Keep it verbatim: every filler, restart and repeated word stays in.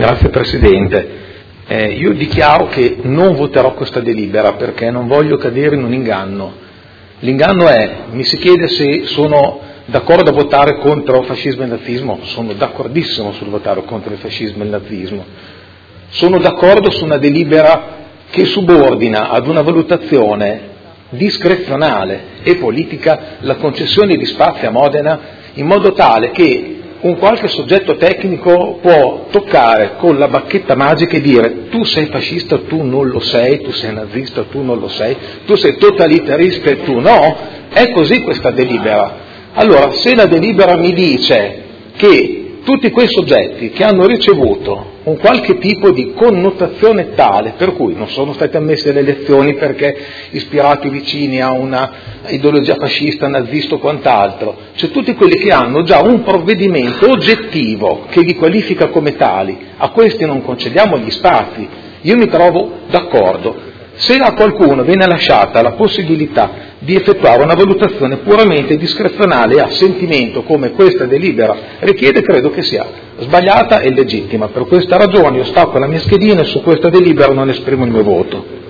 Grazie Presidente. Eh, io dichiaro che non voterò questa delibera perché non voglio cadere in un inganno. L'inganno è, mi si chiede se sono d'accordo a votare contro fascismo e nazismo, sono d'accordissimo sul votare contro il fascismo e il nazismo. Sono d'accordo su una delibera che subordina ad una valutazione discrezionale e politica la concessione di spazi a Modena in modo tale che un qualche soggetto tecnico può toccare con la bacchetta magica e dire tu sei fascista, tu non lo sei, tu sei nazista, tu non lo sei, tu sei totalitarista e tu no. È così questa delibera. Allora, se la delibera mi dice che tutti quei soggetti che hanno ricevuto un qualche tipo di connotazione tale per cui non sono stati ammessi alle elezioni perché ispirati vicini a una ideologia fascista, nazista o quant'altro, cioè tutti quelli che hanno già un provvedimento oggettivo che li qualifica come tali, a questi non concediamo gli spazi. Io mi trovo d'accordo. Se a qualcuno viene lasciata la possibilità di effettuare una valutazione puramente discrezionale e a sentimento come questa delibera richiede, credo che sia sbagliata e legittima. Per questa ragione io stacco la mia schedina e su questa delibera non esprimo il mio voto.